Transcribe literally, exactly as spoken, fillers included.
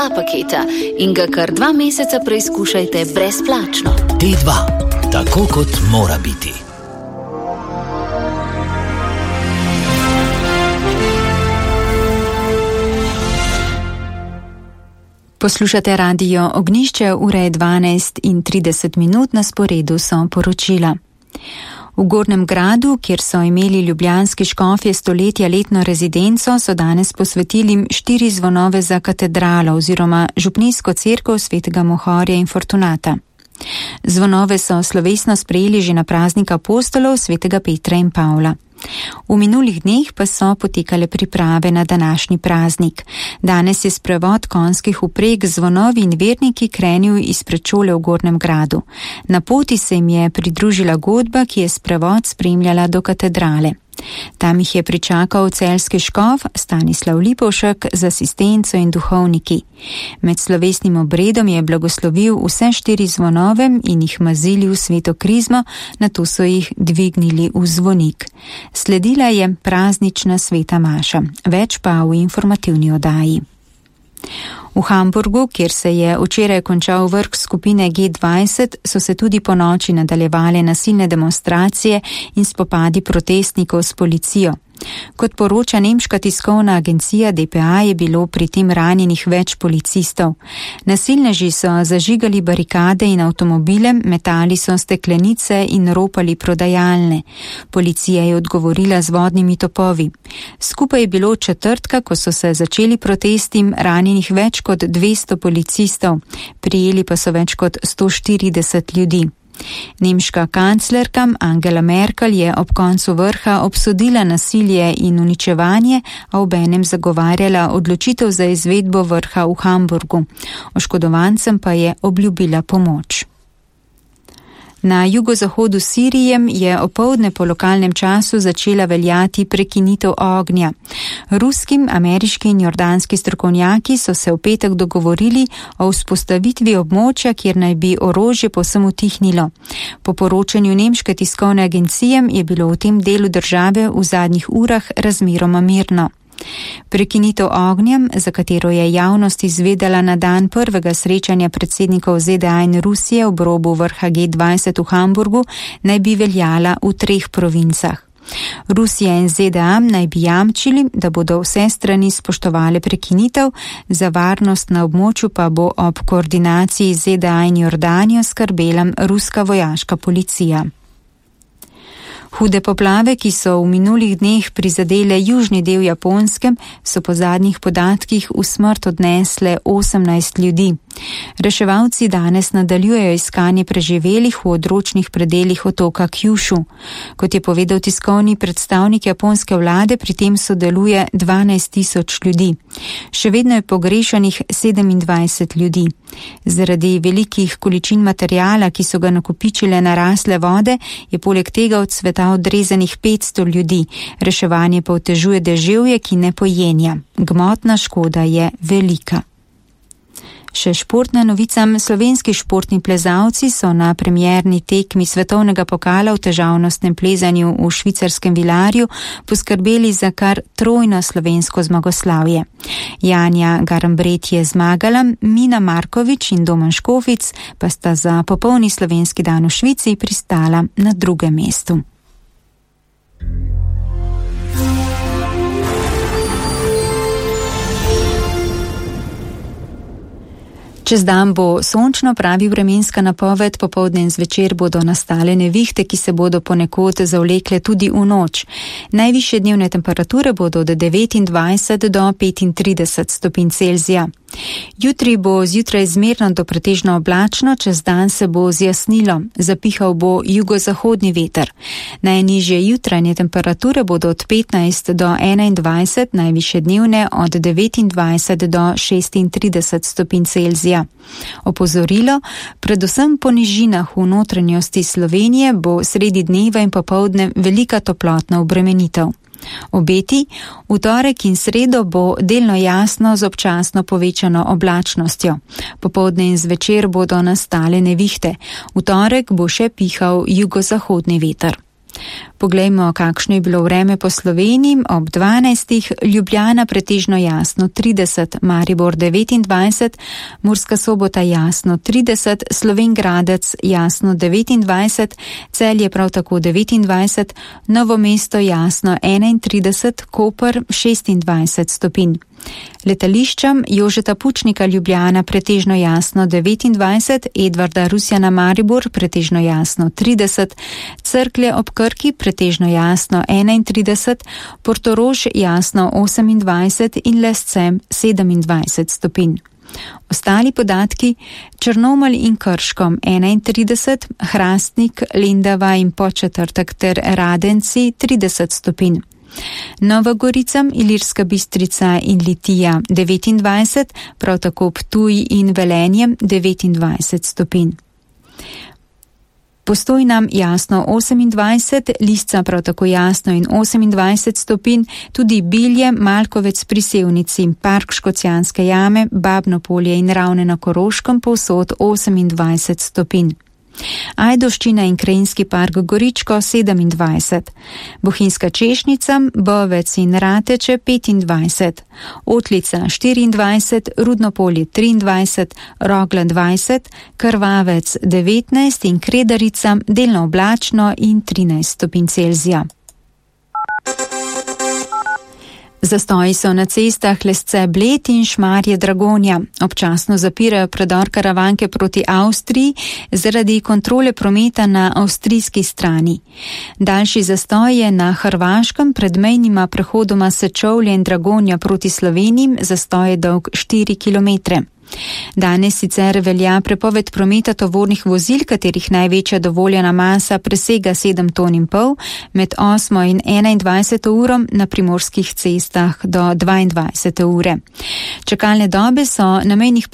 paketa in ga kar dva meseca preizkušajte brezplačno. T dva, tako kot mora biti. Poslušate radio Ognjišče, ura je dvanajst in trideset minut, na sporedu so poročila. V Gornjem Gradu, kjer so imeli ljubljanski škofje stoletja letno rezidenco, so danes posvetili štiri zvonove za katedralo oziroma župnijsko cerkev svetega Mohorja in Fortunata. Zvonove so slovesno sprejeli že na praznik apostolov svetega Petra in Pavla. V minulih dneh pa so potekale priprave na današnji praznik. Danes je sprevod konjskih vpreg z zvonovi in verniki krenil iz predšole v Gornjem Gradu. Na poti se jim je pridružila godba, ki je sprevod spremljala do katedrale. Tam jih je pričakal celjski škof Stanislav Lipovšek z asistenco in duhovniki. Med slovesnim obredom je blagoslovil vse štiri zvonove in jih mazili v sveto krizmo, nato so jih dvignili v zvonik. Sledila je praznična sveta maša, več pa v informativni oddaji. V Hamburgu, kjer se je včeraj končal vrh skupine G dvajset, so se tudi po noči nadaljevale nasilne demonstracije in spopadi protestnikov s policijo. Kot poroča nemška tiskovna agencija D P A, je bilo pri tem ranjenih več policistov. Nasilneži so zažigali barikade in avtomobile, metali so steklenice in ropali prodajalne. Policija je odgovorila z vodnimi topovi. Skupaj je bilo četrtka, ko so se začeli protesti, ranjenih več kot dvesto policistov, prijeli pa so več kot sto štirideset ljudi. Nemška kanclerka Angela Merkel je ob koncu vrha obsodila nasilje in uničevanje, a obenem zagovarjala odločitev za izvedbo vrha v Hamburgu. Oškodovancem pa je obljubila pomoč. Na jugozahodu Sirije je opoldne po lokalnem času začela veljati prekinitev ognja. Ruski, ameriški in jordanski strokovnjaki so se v petek dogovorili o vzpostavitvi območja, kjer naj bi orožje povsem utihnilo. Po poročanju nemške tiskovne agencije je bilo v tem delu države v zadnjih urah razmeroma mirno. Prekinitev ognja, za katero je javnost izvedela na dan prvega srečanja predsednikov Z D A in Rusije ob robu vrha G dvajset v Hamburgu, naj bi veljala v treh provincah. Rusija in Z D A naj bi jamčili, da bodo vse strani spoštovale prekinitev, za varnost na območju pa bo ob koordinaciji Z D A in Jordanijo skrbela ruska vojaška policija. Hude poplave, ki so v minulih dneh prizadele južni del Japonske, so po zadnjih podatkih v smrt odnesle osemnajst ljudi. Reševalci danes nadaljujejo iskanje preživelih v odročnih predelih otoka Kyushu. Kot je povedal tiskovni predstavnik japonske vlade, pri tem sodeluje dvanajst tisoč ljudi. Še vedno je pogrešanih sedemindvajset ljudi. Zaradi velikih količin materijala, ki so ga nakopičile narasle vode, je poleg tega od sveta odrezanih petsto ljudi. Reševanje pa otežuje deževje, ki ne pojenja. Gmotna škoda je velika. Še športna novica. Slovenski športni plezalci so na premierni tekmi svetovnega pokala v težavnostnem plezanju v švicarskem Vilarju poskrbeli za kar trojno slovensko zmagoslavje. Janja Garambret je zmagala, Mina Markovič in Domen Škofic pa sta za popolni slovenski dan v Švici pristala na drugem mestu. Čez dan bo sončno, pravi vremenska napoved, popoldne in zvečer bodo nastale nevihte, ki se bodo ponekod zavlekle tudi v noč. Najvišje dnevne temperature bodo od devetindvajset do petintrideset stopinj Celzija. Jutri bo zjutraj zmerno do pretežno oblačno, čez dan se bo zjasnilo, zapihal bo jugozahodni veter. Najnižje jutranje temperature bodo od petnajst do enaindvajset, najvišje dnevne od devetindvajset do šestintrideset stopinj Celzija. Opozorilo, predvsem po nižinah v notranjosti Slovenije bo sredi dneva in popoldne velika toplotna obremenitev. Obeti, v torek in sredo bo delno jasno z občasno povečano oblačnostjo. Popoldne in zvečer bodo nastale nevihte. V torek bo še pihal jugozahodni veter. Poglejmo, kakšno je bilo vreme po Sloveniji. Ob dvanajstih Ljubljana pretežno jasno trideset, Maribor devetindvajset, Murska Sobota jasno trideset, Slovenj Gradec jasno devetindvajset, Celje prav tako devetindvajset, Novo mesto jasno enaintrideset, Koper šestindvajset stopinj. Letališčem Jožeta Pučnika Ljubljana pretežno jasno devetindvajset, Edvarda Rusjana Maribor pretežno jasno trideset, Cerklje ob Krki pretežno jasno enaintrideset, Portorož jasno osemindvajset in Lesce sedemindvajset stopinj. Ostali podatki: Črnomelj in Krško enaintrideset, Hrastnik, Lendava in Podčetrtek ter Radenci trideset stopinj. Nova Gorica, Ilirska Bistrica in Litija devetindvajset, prav tako Ptuj in Velenje devetindvajset stopinj. Postojna jasno osemindvajset, Lisca prav tako jasno in osemindvajset stopinj, tudi Bilje, Malkovec pri Sevnici, Park Škocjanske jame, Babno Polje in Ravne na Koroškem povsod osemindvajset stopinj. Ajdovščina in Krajinski park Goričko sedemindvajset, Bohinjska Češnica, Bovec in Rateče petindvajset, Otlica štiriindvajset, Rudno Polje triindvajset, Rogla dvajset, Krvavec devetnajst in Kredarica delno oblačno in trinajst stopinj Celzija. Zastoji so na cestah Lesce Bled in Šmarje Dragonja. Občasno zapirajo predor Karavanke proti Avstriji zaradi kontrole prometa na avstrijski strani. Daljši zastoj je na Hrvaškem pred mejnima prehodoma Sečovlje in Dragonja proti Sloveniji, zastoj je dolg štiri kilometre. Danes sicer velja prepoved prometa tovornih vozil, katerih največja dovoljena masa presega sedem ton in pol, med osmo in enaindvajseto uro na primorskih cestah do dvaindvajsete ure. Čakalne dobe so na mejnih